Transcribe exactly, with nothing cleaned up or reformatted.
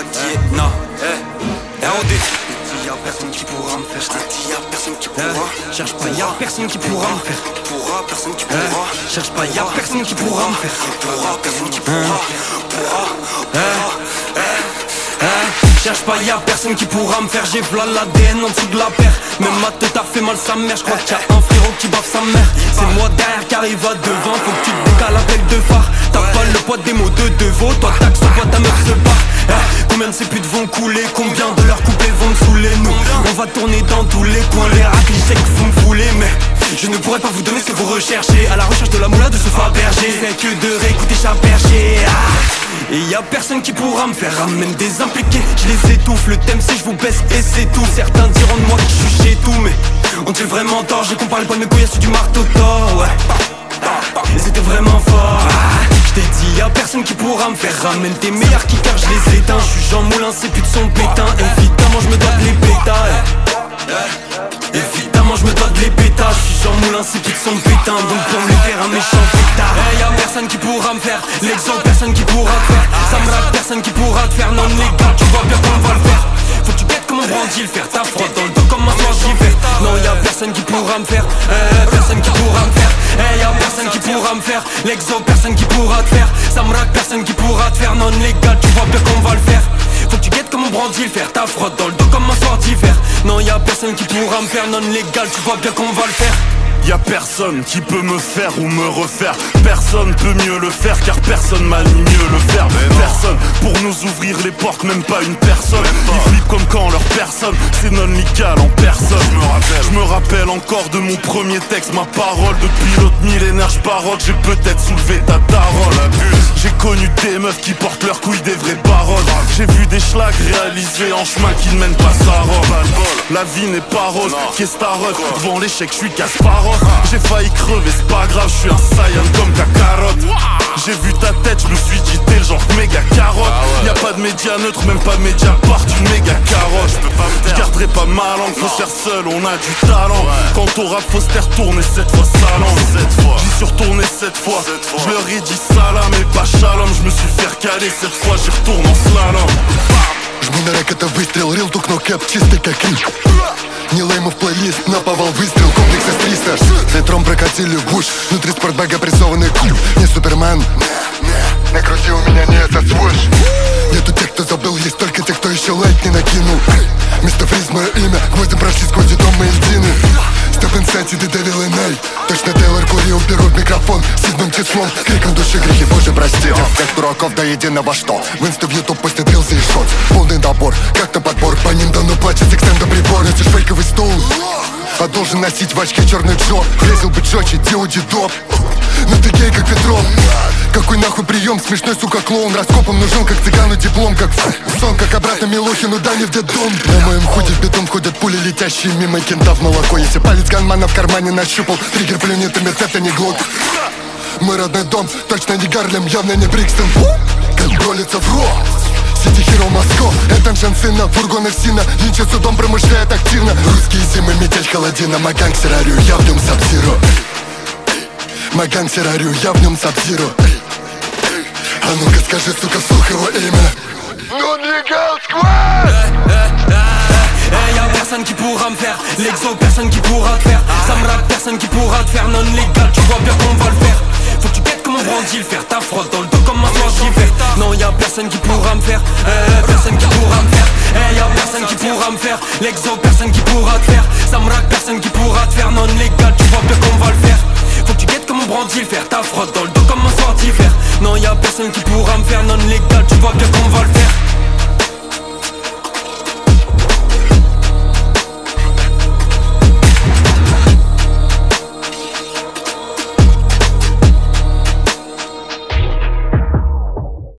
dit non. Eh, R O D. Y'a personne qui pourra me faire. Je t'ai dit y'a personne qui pourra. Cherche pas, y'a personne qui pourra me faire. Pourra, personne qui pourra. Cherche pas, y'a personne qui pourra me faire. Pourra, personne qui pourra. Pourra, cherche pas, y'a personne qui pourra me faire. J'ai v'là l'A D N en dessous de la paire. Même ma tête a fait mal sa mère. J'crois qu'il y a un frérot qui baffe sa mère. C'est moi derrière qui arrive à devant. Faut que tu te décales avec deux phares. T'as pas le poids des mots de Devo. Toi taxe au poids ta meuf se barre. eh, Combien de ces putes vont couler? Combien de leurs couplets vont me saouler? Nous, on va tourner dans tous les coins. Les rats, je sais que vous me voulez. Mais je ne pourrais pas vous donner ce que vous recherchez. À la recherche de la moula de ce Fabergé. Fait que de réécouter chaque berger. ah. Et y'a personne qui pourra me faire ramène des impliqués. Je les étouffe, le thème c'est je vous baisse et c'est tout. Certains diront de moi que je suis chez tout. Mais ont-ils vraiment tort? J'ai comparé pas de mes couilles à ceux du marteau d'or. Ouais. Et c'était vraiment fort. ah. Je t'ai dit y'a personne qui pourra me faire ramène tes meilleurs kickers, je les éteins. Je suis Jean Moulin, ces putes sont pétins. Évidemment je me dois de les pétas. Évidemment je me dois de les pétas. Je suis Jean Moulin, ces putes sont pétins. Donc pour me les faire un méchant pétard. Eh y'a personne qui pourra me faire l'exemple, personne qui pourra te faire. Ça me rate, personne qui pourra te faire. Non les gars, tu vois bien qu'on va le faire. Faut que tu guettes comme on brandit le faire. Ta frotte dans le dos comme un soir d'hiver. Non y'a personne qui pourra me faire. Eh, personne qui pourra me faire. Eh y'a personne qui pourra me faire l'exo, personne qui pourra te faire. Ça me rate, personne qui pourra te faire. Non légal, tu vois bien qu'on va le faire. Faut que tu guettes comme on brandit le faire. Ta frotte dans le dos comme un soir d'hiver. Non y'a personne qui pourra me faire non légal, tu vois bien qu'on va le faire. Y'a personne qui peut me faire ou me refaire. Personne peut mieux le faire car personne m'a ni mieux le faire. Personne pour nous ouvrir les portes, même pas une personne. Ils flippent comme quand leur personne c'est non légal en personne. Je me rappelle, je me rappelle encore de mon premier texte. Ma parole depuis l'autre millénaire, je parole. J'ai peut-être soulevé ta daronne. J'ai connu des meufs qui portent leurs couilles des vraies baronnes. J'ai vu des schlags réalisés en chemin qui ne mènent pas sa robe. La vie n'est pas rose, qu'est-ce ta ref? Devant l'échec, je suis Kasparov. J'ai failli crever, c'est pas grave, je suis un Saiyan comme ta carotte. J'ai vu ta tête, je me suis dit t'es le genre méga carotte. Y'a pas de média neutre, même pas de média part, une méga carotte. Je garderai pas ma langue, faut se faire seul, on a du talent. Quand au rap faut se faire tourner cette fois salam. J'y suis retourné cette fois, je leur ai dit salam et pas shalom. Je me suis fait caler cette fois, j'y retourne en slalom. Жму на рэк, это выстрел, рил тукнул кэп, чистый как риф. Не лейму в плейлист, наповал выстрел, комплекс эс триста. С ветром прокатили буш, внутри спортбэга прессованный куб. Не супермен, на груди у меня не этот свой. Нету тех, кто забыл, есть только те, кто еще лайк не накинул. Мистер Фриз, мое имя, гвоздем прошли сквозь дом мои льдины. Step inside, и ты Devil and I. Точно Тейлор курил, беру в микрофон седьмым числом, криком души грехи, Боже прости. Всех дураков до единого что? В инсту в ютуб постит рилсы и шотс. Полный набор, как на подбор, по ним давно плачет экстенда прибор. Носишь фейковый стол, а должен носить в очке черный Джо. Грезил быть Джочи, Диоди доп. Но ты гей, как Петров. Какой нахуй прием, смешной, сука, клоун. Раскопом нужен, как цыгану диплом. Как сон, как обратно Милохину, да не в детдом. На моем худе в бетон ходят пули, летящие мимо кента в молоко. Если палец ганмана в кармане нащупал, триггер плюнет, и мертв, это не глок. Мой родной дом, точно не Гарлем, явно не Брикстон. Как голится в рот. Сити Хиро Москва, это Джансина, фургоны Сина. Линча судом промышляет активно. Русские зимы, метель холодина. Мой гангстер орю, я в нем Саб-Зиро. Мой гангстер орю, я в нем Саб-Зиро. А ну-ка скажи, сука, вслух его имя. Non-Legal Squad. Eh, y'a personne qui pourra me faire l'exo, personne qui pourra te faire. Ça me rate, personne qui pourra te faire non légal, tu vois bien qu'on va le faire. Faut que tu guettes comme on brandit le faire. Ta frotte dans le dos comme un soir d'hiver. Non y'a personne qui pourra me faire eh, personne qui pourra me faire eh, y'a personne qui pourra me faire l'exo, personne qui pourra te faire. Ça me rate, personne qui pourra te faire non légal, tu vois bien qu'on va le faire. Faut que tu guettes comme on brandit le faire. Ta frotte dans le dos comme un soir d'hiver. Non y'a personne qui pourra me faire non légal, tu vois bien qu'on va le faire.